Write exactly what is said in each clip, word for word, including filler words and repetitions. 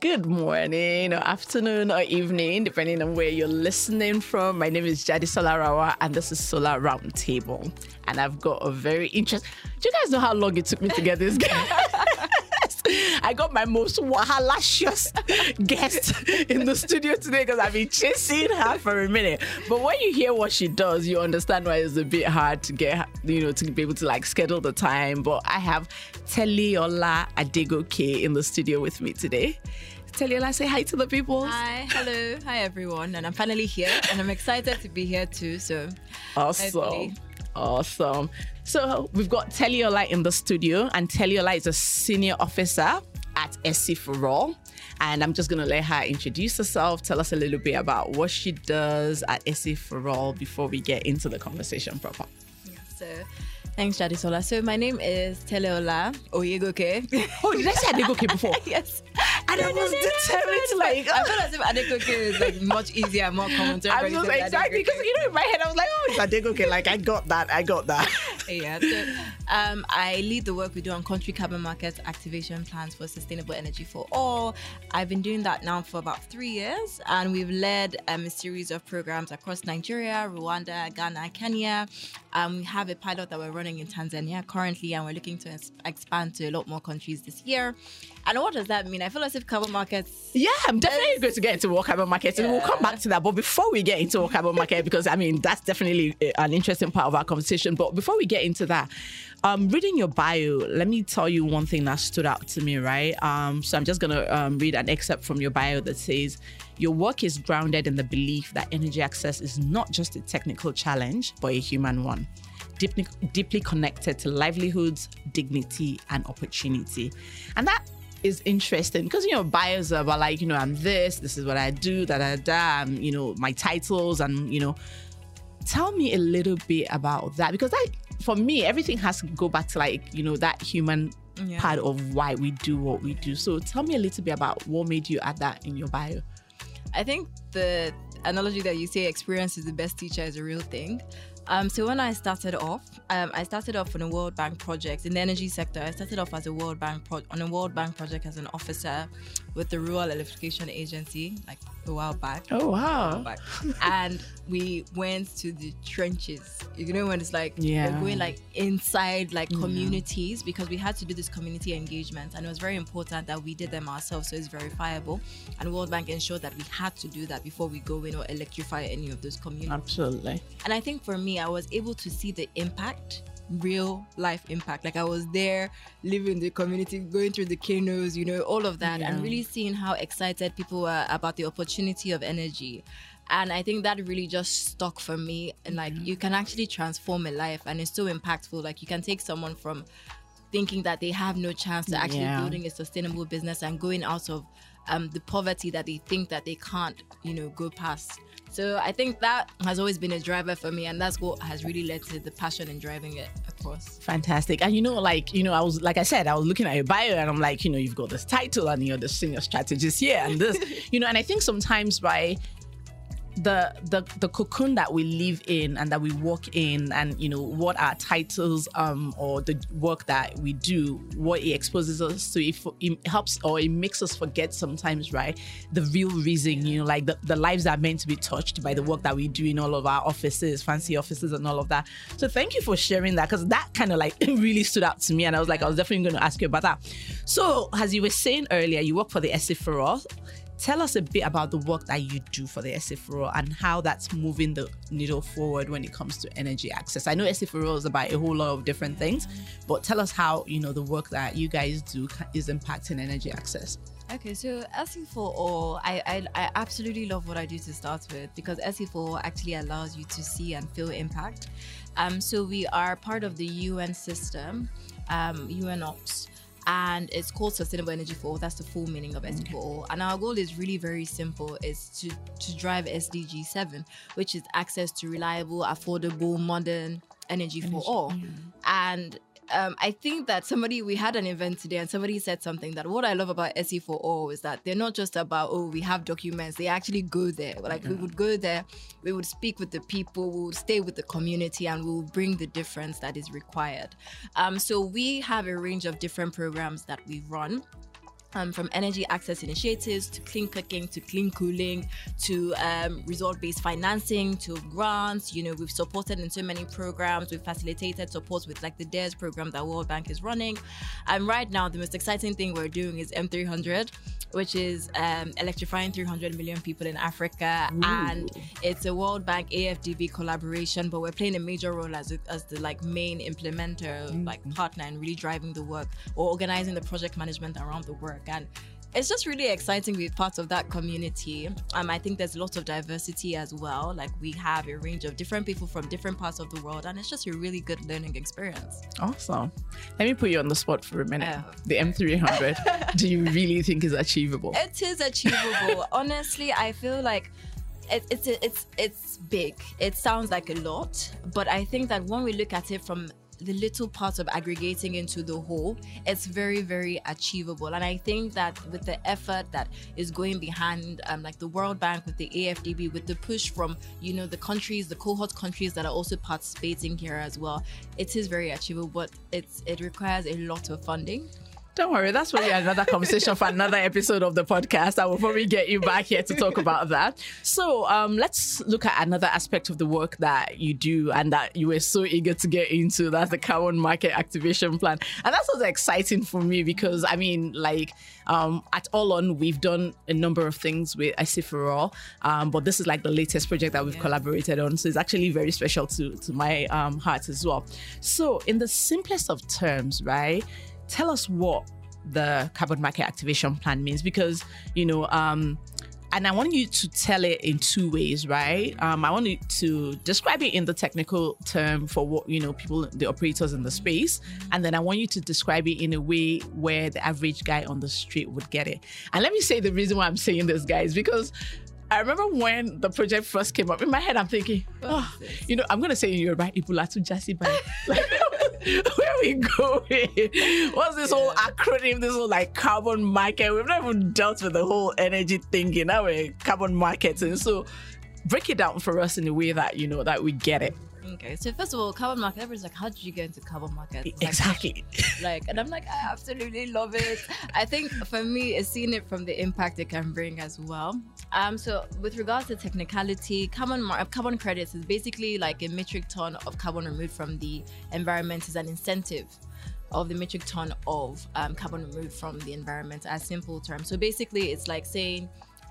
Good morning or afternoon or evening, depending on where you're listening from. My name is Jadisola Rawa and this is Solar Roundtable. And I've got a very interesting... Do you guys know how long it took me to get this guest? I got my most wahalicious guest in the studio today because I've been chasing her for a minute. But when you hear what she does, you understand why it's a bit hard to get, you know, to be able to like schedule the time. But I have Teliola Adegoke in the studio with me today. Teliola, say hi to the people. Hi, hello, hi everyone. And I'm finally here and I'm excited to be here too. So awesome. Hopefully. Awesome. So we've got Teliola in the studio, and Teliola is a senior officer at SC for All. And I'm just going to let her introduce herself, tell us a little bit about what she does at SC for All before we get into the conversation proper. Yeah, so thanks, Jadisola. So my name is Teliola Oyegoke. Oh, did I say Adegoke before? Yes. And I was determined to like... I feel as if Adegoke is like much easier and more common to I everybody. was like, exactly, because you know in my head I was like, oh, it's Adegoke. Like I got that, I got that. Yeah, so um, I lead the work we do on country carbon markets activation plans for sustainable energy for all. I've been doing that now for about three years, and we've led um, a series of programs across Nigeria, Rwanda, Ghana, Kenya. Um, we have a pilot that we're running in Tanzania currently, and we're looking to ex- expand to a lot more countries this year. And what does that mean? I feel as if carbon markets... Yeah, I'm definitely going to get into what carbon markets, yeah. And we'll come back to that. But before we get into what carbon market, because I mean, that's definitely an interesting part of our conversation. But before we get into that, um, reading your bio, let me tell you one thing that stood out to me, right? Um, so I'm just going to um, read an excerpt from your bio that says, your work is grounded in the belief that energy access is not just a technical challenge, but a human one. Deeply, deeply connected to livelihoods, dignity, and opportunity. And that is interesting because, you know, bios are about like, you know, I'm this, this is what I do, da da da, um, you know, my titles, and, you know, tell me a little bit about that, because that, for me, everything has to go back to like, you know, that human yeah. part of why we do what we do. So tell me a little bit about what made you add that in your bio. I think the analogy that you say, experience is the best teacher, is a real thing. Um, so when I started off, um, I started off on a World Bank project in the energy sector. I started off as a World Bank pro- on a World Bank project as an officer with the Rural Electrification Agency, like a while back. Oh wow! Back. And we went to the trenches. You know when it's like yeah. we're going like inside like communities yeah. because we had to do this community engagement, and it was very important that we did them ourselves, so it's verifiable. And World Bank ensured that we had to do that before we go in or electrify any of those communities. Absolutely. And I think for me, I was able to see the impact, real life impact. Like I was there, living in the community, going through the K-Nos, you know, all of that, yeah. and really seeing how excited people were about the opportunity of energy. And I think that really just stuck for me. And like, yeah. you can actually transform a life, and it's so impactful. Like you can take someone from thinking that they have no chance to actually yeah. building a sustainable business and going out of um, the poverty that they think that they can't, you know, go past. So I think that has always been a driver for me, and that's what has really led to the passion in driving it across. Fantastic. And you know, like, you know, I was, like I said, I was looking at your bio and I'm like, you know, you've got this title and you're the senior strategist here and this, you know, and I think sometimes by the the the cocoon that we live in and that we work in, and you know what our titles um or the work that we do, what it exposes us to, it, it helps or it makes us forget sometimes, right, the real reason, you know, like the, the lives that are meant to be touched by the work that we do in all of our offices, fancy offices and all of that. So thank you for sharing that, because that kind of like really stood out to me, and I was like, I was definitely going to ask you about that. So as you were saying earlier, you work for the SC for All. Tell us a bit about the work that you do for the SC for All and how that's moving the needle forward when it comes to energy access. I know SC for All is about a whole lot of different things, but tell us how, you know, the work that you guys do is impacting energy access. Okay, so SC for All, I, I I absolutely love what I do to start with, because SC for All actually allows you to see and feel impact. Um, so we are part of the U N system, um, U N Ops. And it's called Sustainable Energy for All. That's the full meaning of S D G for All. And our goal is really very simple. It's to, to drive S D G seven, which is access to reliable, affordable, modern energy, energy for all. Yeah. And um, I think that somebody, we had an event today and somebody said something that what I love about S E for All is that they're not just about, oh, we have documents. They actually go there. Like yeah. we would go there, we would speak with the people, we would stay with the community, and we will bring the difference that is required. Um, so we have a range of different programs that we run. Um, from energy access initiatives to clean cooking to clean cooling to um, resort-based financing to grants. You know, we've supported in so many programs. We've facilitated support with like the D A R E S program that World Bank is running. And right now, the most exciting thing we're doing is M three hundred, which is um, electrifying three hundred million people in Africa. Ooh. And it's a World Bank A F D B collaboration, but we're playing a major role as, a, as the like main implementer, mm-hmm. like partner, and really driving the work or organizing the project management around the work. And it's just really exciting to be part of that community. Um, I think there's lots of diversity as well. Like we have a range of different people from different parts of the world, and it's just a really good learning experience. Awesome. Let me put you on the spot for a minute. Oh. The M three hundred, do you really think is achievable? It is achievable. Honestly, I feel like it, it's it's it's big. It sounds like a lot, but I think that when we look at it from the little parts of aggregating into the whole, it's very, very achievable. And I think that with the effort that is going behind um, like the World Bank, with the A F D B, with the push from, you know, the countries, the cohort countries that are also participating here as well, it is very achievable, but it's it requires a lot of funding. Don't worry, that's probably another conversation for another episode of the podcast. I will probably get you back here to talk about that. So um, let's look at another aspect of the work that you do and that you were so eager to get into. That's the carbon market activation plan. And that's what's exciting for me because, I mean, like um, at Allon, we've done a number of things with I C for All, um, but this is like the latest project that we've yeah. collaborated on. So it's actually very special to, to my um, heart as well. So in the simplest of terms, right? Tell us what the carbon market activation plan means, because, you know, um, and I want you to tell it in two ways, right? Um, I want you to describe it in the technical term for what, you know, people, the operators in the space. And then I want you to describe it in a way where the average guy on the street would get it. And let me say the reason why I'm saying this, guys, because I remember when the project first came up, in my head, I'm thinking, oh, you know, I'm going to say in Yoruba, Ibulatu Jasiba. Like, where are we going? What's this yeah. whole acronym, this whole like carbon market? We've never dealt with the whole energy thinking, now we're carbon marketing. So break it down for us in a way that, you know, that we get it. Okay, so first of all, carbon market, everyone's like, how did you get into carbon market? Like, exactly. Like, and I'm like, I absolutely love it. I think for me, it's seeing it from the impact it can bring as well. Um, so with regards to technicality, carbon mar- carbon credits is basically like a metric ton of carbon removed from the environment is an incentive of the metric ton of um, carbon removed from the environment, as simple terms. So basically, it's like saying,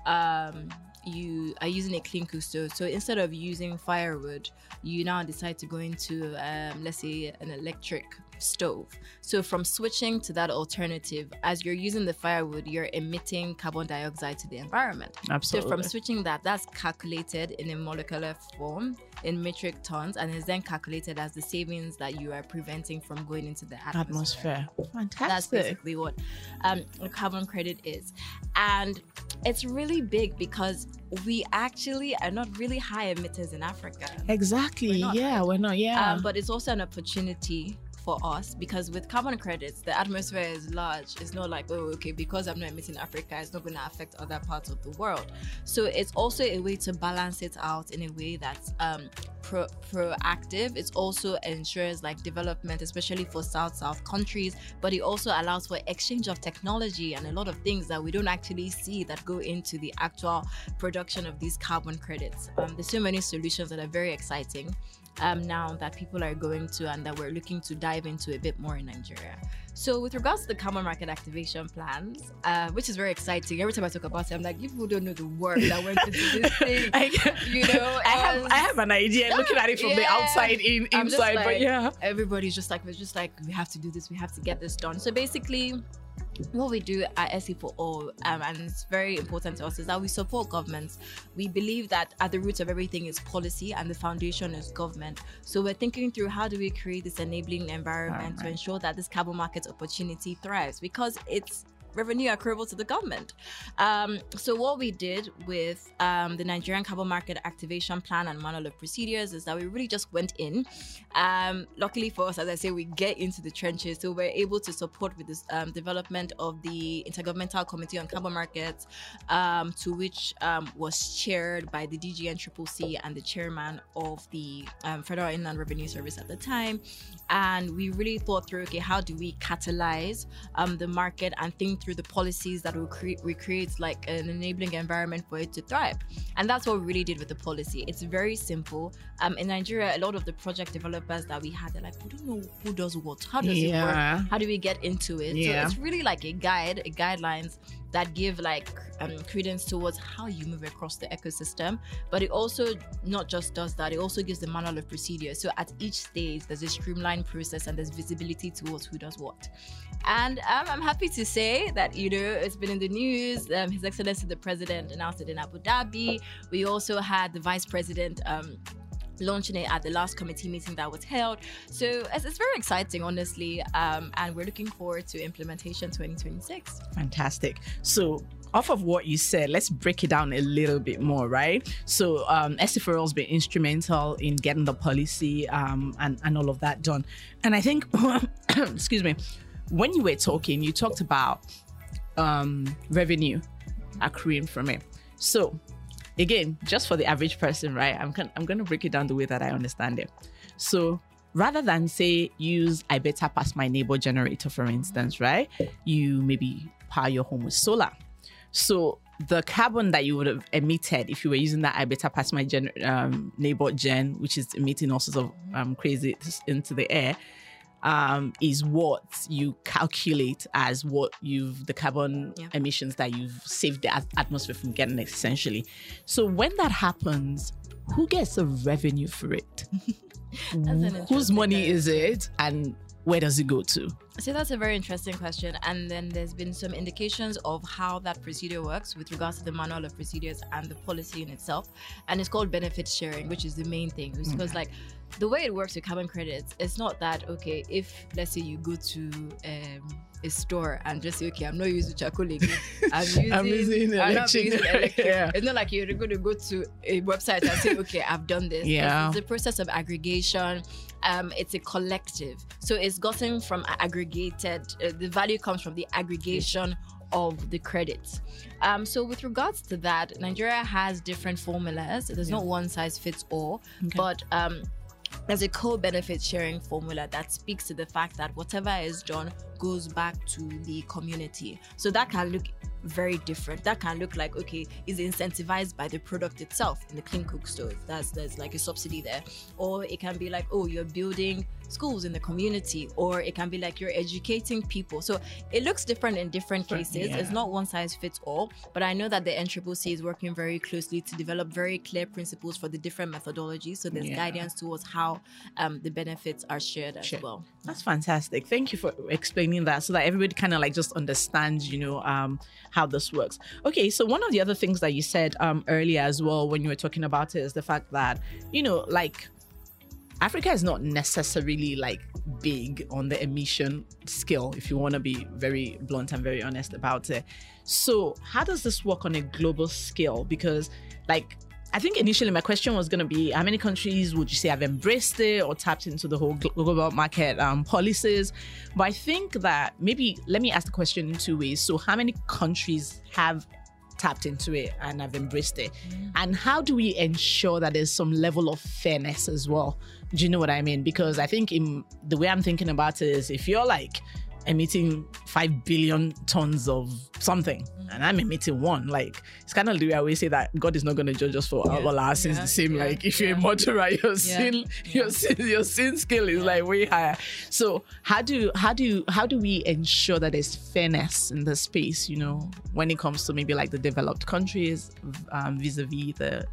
um, you are using a clean cook stove. So instead of using firewood, you now decide to go into, um, let's say, an electric stove. So from switching to that alternative, as you're using the firewood, you're emitting carbon dioxide to the environment. Absolutely. So from switching that, that's calculated in a molecular form in metric tons, and is then calculated as the savings that you are preventing from going into the atmosphere. Atmosphere. Fantastic. That's basically what um, a carbon credit is. And it's really big because we actually are not really high emitters in Africa. Exactly. We're yeah, right? we're not. Yeah. Um, but it's also an opportunity for us, because with carbon credits, the atmosphere is large. It's not like, oh, okay, because I'm not emitting Africa, it's not going to affect other parts of the world. So it's also a way to balance it out in a way that's um, pro- proactive. It also ensures like development, especially for South-South countries, but it also allows for exchange of technology and a lot of things that we don't actually see that go into the actual production of these carbon credits. Um, there's so many solutions that are very exciting. Um, now that people are going to and that we're looking to dive into a bit more in Nigeria. So with regards to the carbon market activation plans, uh, which is very exciting. Every time I talk about it, I'm like, you people don't know the work that went into this thing. I, you know, I have I have an idea yeah, looking at it from yeah. the outside in inside, like, but yeah, everybody's just like, we're just like, we have to do this, we have to get this done. So basically, what we do at S E for All, um, and it's very important to us, is that we support governments. We believe that at the root of everything is policy and the foundation is government. So we're thinking through how do we create this enabling environment right. to ensure that this carbon market opportunity thrives, because it's revenue accruable to the government. Um, so what we did with um, the Nigerian Carbon Market Activation Plan and Manual of Procedures is that we really just went in. Um, luckily for us, as I say, we get into the trenches. So we're able to support with this um, development of the Intergovernmental Committee on Carbon Markets, um, to which um, was chaired by the D G N C C C and the chairman of the um, Federal Inland Revenue Service at the time. And we really thought through, okay, how do we catalyze um, the market and think through the policies that will cre- recreate like an enabling environment for it to thrive. And that's what we really did with the policy. It's very simple. Um, in Nigeria, a lot of the project developers that we had, they're like, we don't know who does what. How does Yeah. it work? How do we get into it? Yeah. So it's really like a guide, a guidelines that give like um, credence towards how you move across the ecosystem. But it also not just does that, it also gives the manual of procedure. So at each stage, there's a streamlined process and there's visibility towards who does what. And um, I'm happy to say that, you know, it's been in the news. Um, His Excellency the President announced it in Abu Dhabi. We also had the Vice President um, launching it at the last committee meeting that was held. So it's, it's very exciting, honestly. Um, and we're looking forward to implementation twenty twenty-six. Fantastic. So off of what you said, let's break it down a little bit more, right? So um, S C four L has been instrumental in getting the policy um, and, and all of that done. And I think, excuse me, when you were talking, you talked about um, revenue accruing from it. So again, just for the average person, right? I'm con- I'm going to break it down the way that I understand it. So rather than say use I better pass my neighbor generator, for instance, right? You maybe power your home with solar. So the carbon that you would have emitted if you were using that I better pass my gen- um, neighbor gen, which is emitting all sorts of um, crazy into the air, um, is what you calculate as what you've, the carbon Yeah. emissions that you've saved the at- atmosphere from getting, essentially. So when that happens, who gets the revenue for it? an Whose interesting money question. is it, and where does it go to? So that's a very interesting question. And then there's been some indications of how that procedure works with regards to the manual of procedures and the policy in itself. And it's called benefit sharing, which is the main thing. It's because like the way it works with carbon credits, it's not that, okay, if let's say you go to um, a store and just say, okay, I'm not using charcoal again. I'm using, I'm using I'm not electric. using electric. Yeah. It's not like you're going to go to a website and say, okay, I've done this. Yeah. It's, it's a process of aggregation. Um, it's a collective. So it's gotten from aggregated, uh, the value comes from the aggregation of the credits. Um, so with regards to that, Nigeria has different formulas. There's Yeah. not one size fits all, Okay. but um, there's a co-benefit sharing formula that speaks to the fact that whatever is done goes back to the community. So that can look very different. That can look like, okay, is incentivized by the product itself in the clean cook stove. That's there's like a subsidy there. Or it can be like, oh, you're building schools in the community, or it can be like you're educating people. So it looks different in different cases. Yeah. It's not one size fits all, but I know that the N C C C is working very closely to develop very clear principles for the different methodologies. So there's Yeah. guidance towards how um, the benefits are shared as Shared. well. That's fantastic. Thank you for explaining that so that everybody kind of like just understands, you know, um, how this works. Okay, so one of the other things that you said um, earlier as well when you were talking about it is the fact that, you know, like Africa is not necessarily like big on the emission scale, if you want to be very blunt and very honest about it. So how does this work on a global scale? Because like, I think initially my question was going to be, how many countries would you say have embraced it or tapped into the whole glo- global market um, policies? But I think that maybe, let me ask the question in two ways. So how many countries have tapped into it and have embraced it? Mm. And how do we ensure that there's some level of fairness as well? Do you know what I mean? Because I think in the way I'm thinking about it is, if you're like emitting five billion tons of something and I'm emitting one, like it's kind of the way I always say that God is not going to judge us for Yeah. all our sins Yeah. the same. Yeah. Like if you're Yeah. a murderer, your Yeah. sin, your Yeah. sin, your sin scale is like way higher. So how do how do how do we ensure that there's fairness in the space? You know, when it comes to maybe like the developed countries um, vis-a-vis the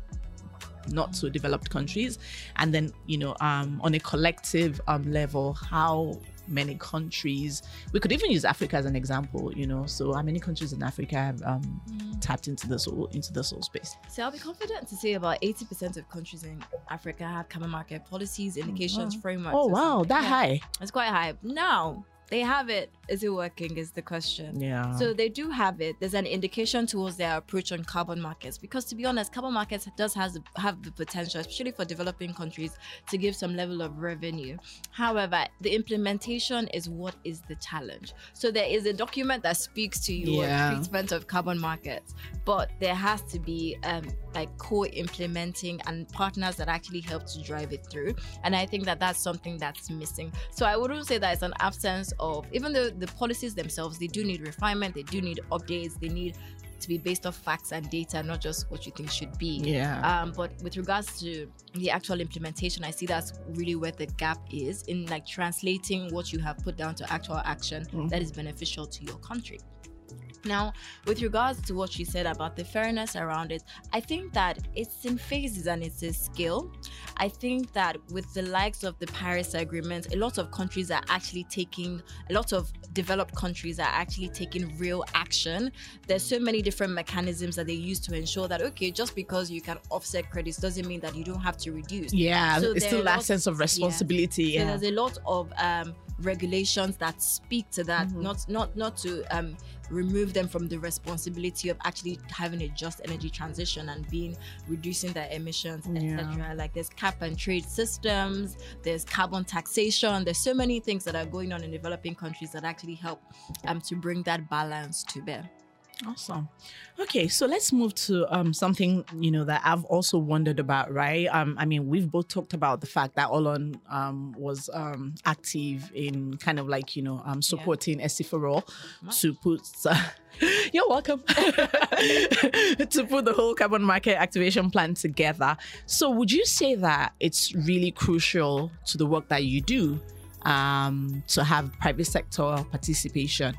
not so developed countries, and then you know um, on a collective um, level, how many countries, we could even use Africa as an example, you know, so how many countries in Africa have um, mm. tapped into this whole into this whole space? So I'll be confident to say about eighty percent of countries in Africa have common market policies, indications, wow. frameworks. Oh wow, that yeah. high. It's quite high. Now they have it. Is it working is the question. Yeah. So they do have it. There's an indication towards their approach on carbon markets, because to be honest, carbon markets does has have the potential, especially for developing countries, to give some level of revenue. However, the implementation is what is the challenge. So there is a document that speaks to your Yeah. treatment of carbon markets, but there has to be um, like co-implementing and partners that actually help to drive it through. And I think that that's something that's missing. So I wouldn't say that it's an absence of, even though the policies themselves, they do need refinement, they do need updates, they need to be based off facts and data, not just what you think should be. Yeah. Um, but with regards to the actual implementation, I see that's really where the gap is in like translating what you have put down to actual action mm-hmm. that is beneficial to your country. Now, with regards to what you said about the fairness around it, I think that it's in phases and it's a skill. I think that with the likes of the Paris Agreement, a lot of countries are actually taking, a lot of developed countries are actually taking real action. There's so many different mechanisms that they use to ensure that, okay, just because you can offset credits doesn't mean that you don't have to reduce. Yeah, so it's still that sense of responsibility. Yeah. Yeah. So there's a lot of um, regulations that speak to that, mm-hmm. not not not to um, remove them from the responsibility of actually having a just energy transition and being reducing their emissions, yeah. et cetera. Like there's cap and trade systems, there's carbon taxation, there's so many things that are going on in developing countries that actually help um, to bring that balance to bear. Awesome. Okay, so let's move to um something, you know, that I've also wondered about, right? Um, I mean, we've both talked about the fact that Olon um was um active in kind of like, you know, um supporting yeah. SC for All to put uh, you're welcome to put the whole carbon market activation plan together. So would you say that it's really crucial to the work that you do um to have private sector participation?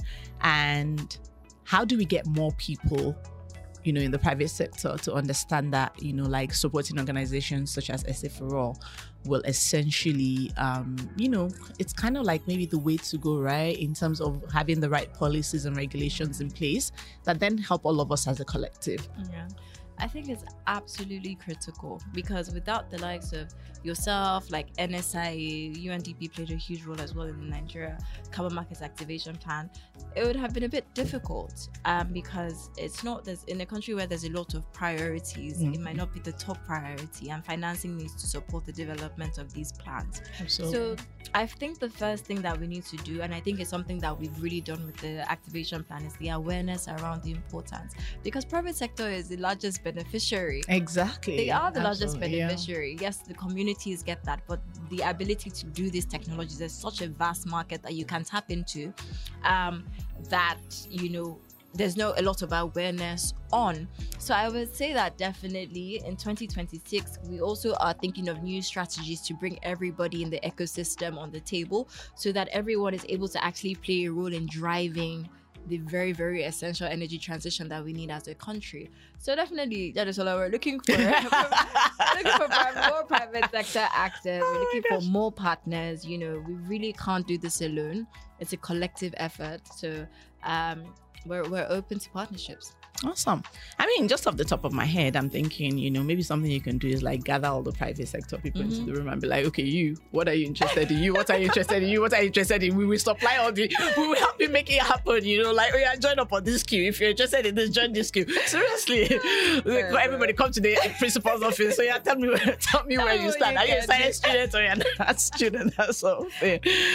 And how do we get more people, you know, in the private sector to understand that, you know, like supporting organizations such as S A for All will essentially, um, you know, it's kind of like maybe the way to go, right? In terms of having the right policies and regulations in place that then help all of us as a collective. Yeah. I think it's absolutely critical because without the likes of yourself, like N S I A, U N D P played a huge role as well in the Nigeria Carbon Markets Activation Plan, it would have been a bit difficult um, because it's not, there's in a country where there's a lot of priorities, mm-hmm. it might not be the top priority, and financing needs to support the development of these plans. Absolutely. So I think the first thing that we need to do, and I think it's something that we've really done with the activation plan, is the awareness around the importance, because private sector is the largest beneficiary. Exactly. They are the Absolutely, largest beneficiary. Yeah. Yes, the communities get that, but the ability to do these technologies, there's such a vast market that you can tap into um, that, you know, there's no a lot of awareness on. So I would say that definitely in twenty twenty-six, we also are thinking of new strategies to bring everybody in the ecosystem on the table so that everyone is able to actually play a role in driving the very, very essential energy transition that we need as a country. So definitely, that is all we're looking for. We're looking for more private sector actors. We're looking oh for more partners. You know, we really can't do this alone. It's a collective effort. So um, we're we're open to partnerships. Awesome. I mean, just off the top of my head, I'm thinking, you know, maybe something you can do is like gather all the private sector people mm-hmm. into the room and be like, okay, you, what are you interested in? You, what are you interested in? You, what are you interested in? We will supply all the, we will help you make it happen. You know, like, oh yeah, join up on this queue. If you're interested in this, join this queue. Seriously, like, everybody come to the principal's office. So yeah, tell me, where, tell me where you stand. You are you a science student or you're not a student? That's so fair.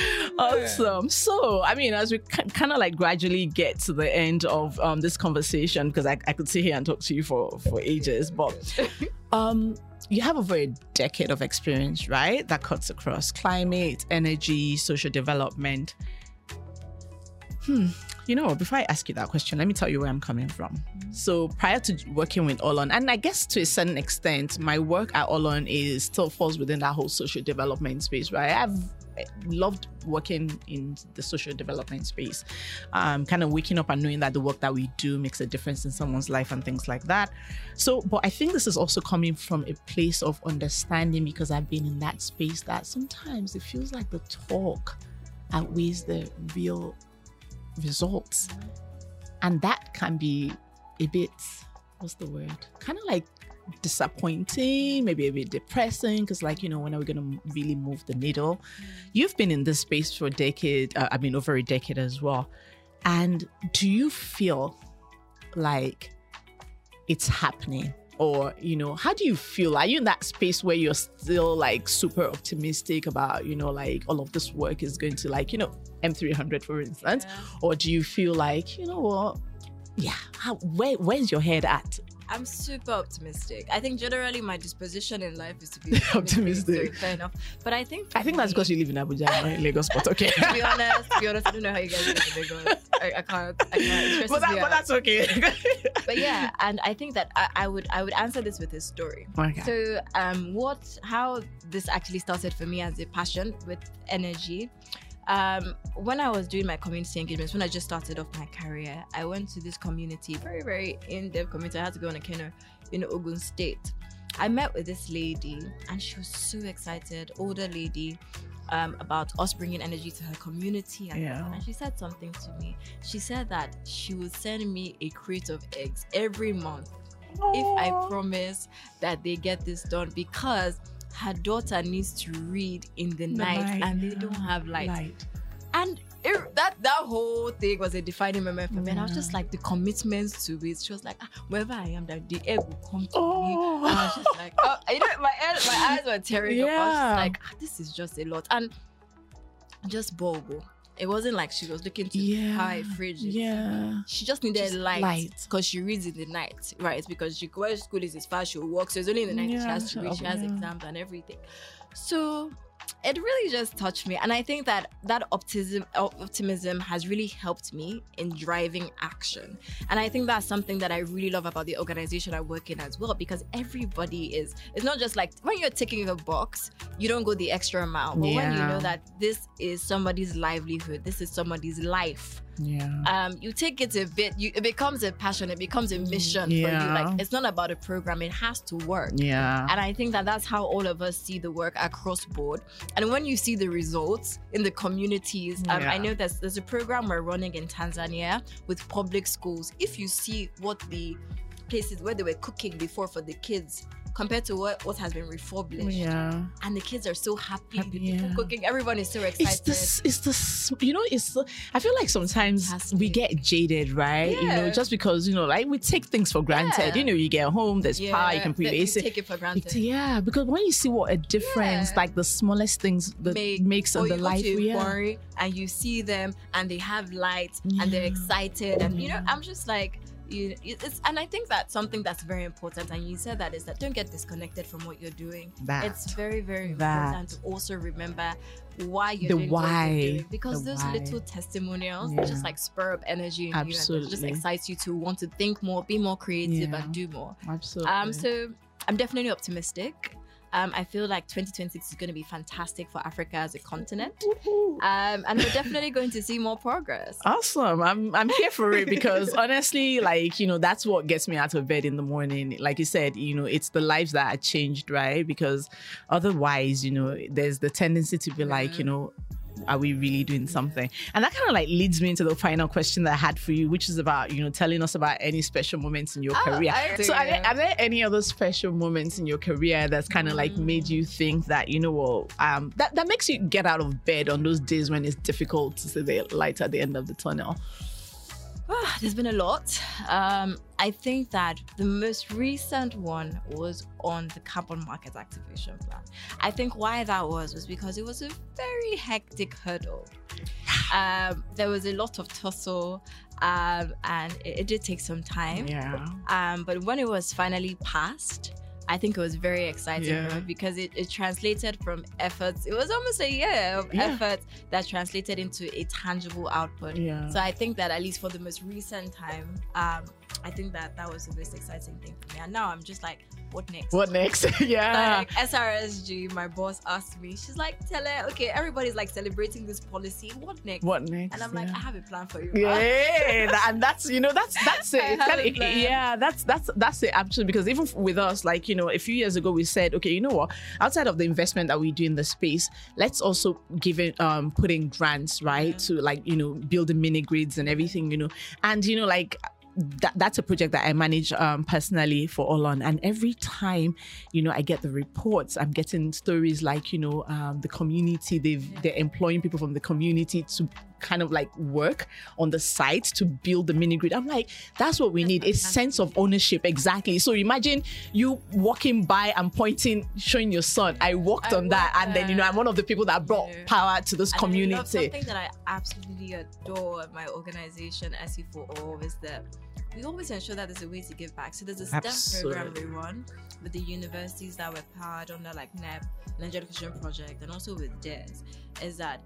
Awesome. So, I mean, as we kind of like gradually get to the end of um, this conversation, because I, I could sit here and talk to you for, for ages, but um, you have over a decade of experience, right? That cuts across climate, energy, social development. Hmm. You know, before I ask you that question, let me tell you where I'm coming from. Mm-hmm. So prior to working with Olon, and I guess to a certain extent, my work at Olon is still falls within that whole social development space, right? I've loved working in the social development space, um, kind of waking up and knowing that the work that we do makes a difference in someone's life and things like that. So, but I think this is also coming from a place of understanding, because I've been in that space that sometimes it feels like the talk outweighs the real results. And that can be a bit, what's the word? Kind of like disappointing, maybe a bit depressing, because like, you know, when are we going to really move the needle? Mm. You've been in this space for a decade, uh, I mean, over a decade as well. And do you feel like it's happening? Or, you know, how do you feel? Are you in that space where you're still like super optimistic about, you know, like all of this work is going to like, you know, M three hundred, for instance? Yeah. Or do you feel like, you know what? Yeah, how, where where's your head at? I'm super optimistic. I think generally my disposition in life is to be optimistic. So fair enough. But I think I think that's because you live in Abuja, not in Lagos. But okay. to be honest, to be honest, I don't know how you guys live in Lagos. I, I can't. I can't. But, that, but that's okay. But yeah, and I think that I, I would I would answer this with a story. Okay. So um, what how this actually started for me as a passion with energy. Um, when I was doing my community engagements, when I just started off my career, I went to this community, very, very in-depth community. I had to go on a canoe in Ogun State. I met with this lady and she was so excited, older lady, um, about us bringing energy to her community. And, Yeah. and she said something to me. She said that she would send me a crate of eggs every month if I promise that they get this done, because her daughter needs to read in the, the night, night and they don't have light. light. And it, that that whole thing was a defining moment for me. Yeah. And I was just like, the commitment to it. She was like, ah, wherever I am, that the egg will come to oh. me. And I was just like, oh, you know, my, my eyes were tearing up. I was just like, ah, this is just a lot. And just bobo. It wasn't like she was looking to yeah. power a fridge. Yeah. She just needed just light because she reads in the night, right? Because she where school is as far as she works, so it's only in the night yeah, she has to read. She has yeah. exams and everything. So it really just touched me, and I think that that optimism optimism has really helped me in driving action. And I think that's something that I really love about the organization I work in as well, because everybody is it's not just like when you're ticking a box, you don't go the extra mile, but yeah. when you know that this is somebody's livelihood, this is somebody's life, yeah um you take it a bit, you it becomes a passion, it becomes a mission yeah. for you. Like, it's not about a program, it has to work. Yeah and I think that that's how all of us see the work across board. And when you see the results in the communities, um, yeah. I know there's there's a program we're running in Tanzania with public schools. If you see what the places where they were cooking before for the kids compared to what, what has been refurbished, yeah, and the kids are so happy, happy the people yeah. cooking, everyone is so excited. It's the, it's the, you know, it's the, I feel like sometimes we get jaded, right? Yeah. You know, just because, you know, like we take things for granted. Yeah. You know, you get home, there's yeah. power, you can put you it. take it for granted. Yeah, because when you see what a difference, Yeah. like the smallest things that Make, makes in or the you life, go to a yeah. quarry and you see them and they have light Yeah. and they're excited, and you know, Yeah. I'm just like, you it's and I think that's something that's very important, and you said that, is that don't get disconnected from what you're doing. That. It's very, very That. important to also remember why you're The doing why. what you're doing, because The those why. little testimonials Yeah. just like spur up energy in Absolutely. you, and it just excites you to want to think more, be more creative, Yeah. and do more. Absolutely. Um so I'm definitely optimistic. Um, I feel like twenty twenty-six is going to be fantastic for Africa as a continent, um, and we're definitely going to see more progress. Awesome. I'm I'm here for it, because honestly, like, you know, that's what gets me out of bed in the morning. Like you said, you know, it's the lives that are changed, right? Because otherwise, you know, there's the tendency to be like, you know, are we really doing something? And that kind of like leads me into the final question that I had for you, which is about, you know, telling us about any special moments in your Oh, career. I So are do. there, are there any other special moments in your career that's kind of like made you think that, you know what, um, that, that makes you get out of bed on those days when it's difficult to see the light at the end of the tunnel? Ah, there's been a lot. Um, I think that the most recent one was on the carbon market activation plan. I think why that was was because it was a very hectic hurdle. Um, there was a lot of tussle, um, and it, it did take some time. Yeah. Um, but when it was finally passed, I think it was very exciting Yeah. for me, because it, it translated from efforts. It was almost a year of Yeah. effort that translated into a tangible output. Yeah. So I think that at least for the most recent time, um, I think that that was the most exciting thing for me. And now I'm just like, what next? What next? Yeah. Like S R S G, my boss asked me, she's like, tell her, okay, everybody's like celebrating this policy. What next? What next? And I'm like, Yeah. I have a plan for you. Yeah, that- and that's, you know, that's that's it. I It's have kinda- a plan. yeah, that's that's that's it actually, because even with us, like, you know, a few years ago we said, okay, you know what, outside of the investment that we do in the space, let's also give it um put in grants, right, Yeah. to like, you know, build the mini grids and everything, you know, and you know, like that, that's a project that I manage um, personally for Olon. And every time, you know, I get the reports, I'm getting stories like, you know, um, the community, they've, they're employing people from the community to kind of like work on the site to build the mini grid. I'm like, that's what we That's need, a fantastic. sense of ownership. Exactly. So imagine you walking by and pointing, showing your son, I worked I on that. worked And then, you know, I'm one of the people that brought Yeah. power to this And I love community. something that I absolutely adore at my organization, S E four O, is that we always ensure that there's a way to give back. So there's a STEM Absolutely. program we run with the universities that we're part under, like N E P, Nigeria Education Project, and also with D E S, is that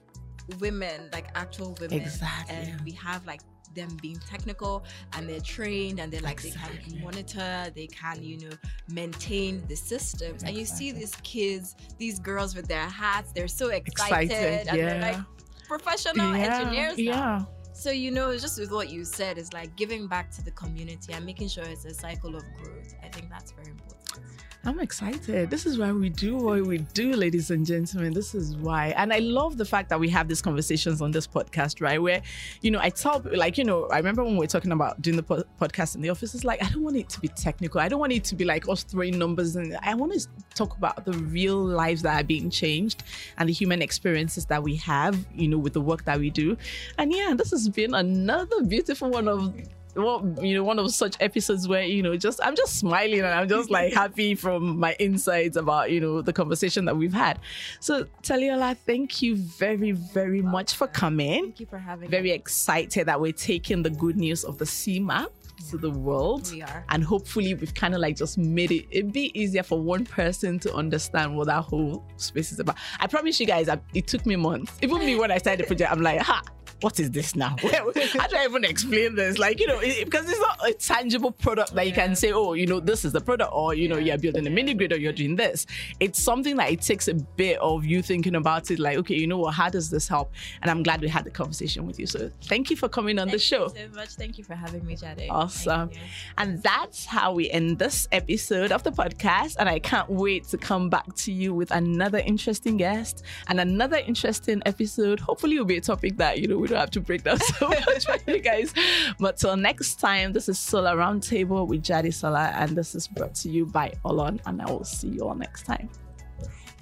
women, like actual women, Exactly. and we have like them being technical and they're trained and they're like Exactly. they can monitor, they can, you know, maintain the systems. And you see these kids, these girls with their hats, they're so excited, Excited, and yeah. they're like professional yeah, engineers now. yeah. So, you know, just with what you said, is like giving back to the community and making sure it's a cycle of growth. I think that's very important. I'm excited. This is why we do what we do, ladies and gentlemen. This is why. And I love the fact that we have these conversations on this podcast, right? Where, you know, I tell, like, you know, I remember when we were talking about doing the po- podcast in the office, it's like, I don't want it to be technical. I don't want it to be like us throwing numbers. And I want to talk about the real lives that are being changed and the human experiences that we have, you know, with the work that we do. And yeah, this has been another beautiful one of well, you know, one of such episodes where, you know, just I'm just smiling and I'm just like happy from my insides about, you know, the conversation that we've had. So Taliola, thank you very, very much for coming. Thank you for having Very me. excited that we're taking the good news of the C MAP to the world. We are. And hopefully we've kind of like just made it a bit easier for one person to understand what that whole space is about. I promise you guys, I, it took me months. Even me, when I started the project, I'm like, ha, what is this now? How do I even explain this? Like, you know, it, because it's not a tangible product that you can say, oh, you know, this is the product, or, you know, you're building a mini grid or you're doing this. It's something that it takes a bit of you thinking about it, like, okay, you know what, how does this help? And I'm glad we had the conversation with you. So thank you for coming on Thank the show. you so much. Thank you for having me, Jade. Awesome. Thank you. And that's how we end this episode of the podcast. And I can't wait to come back to you with another interesting guest and another interesting episode. Hopefully it'll be a topic that, you know, we don't have to break down so much for you guys. But till next time, this is Solar Roundtable with Jade Solar, and this is brought to you by Olon, and I will see you all next time.